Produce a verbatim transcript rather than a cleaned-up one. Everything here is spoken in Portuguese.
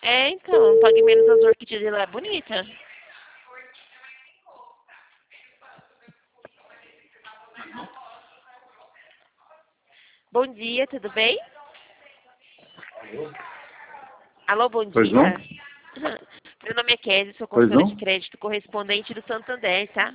É, então, pague menos, as orquídeas de lá é bonita. Bom dia, tudo bem? Alô, bom Pois não? dia. Meu nome é Kézia, sou Pois consultora de não? crédito correspondente do Santander, tá?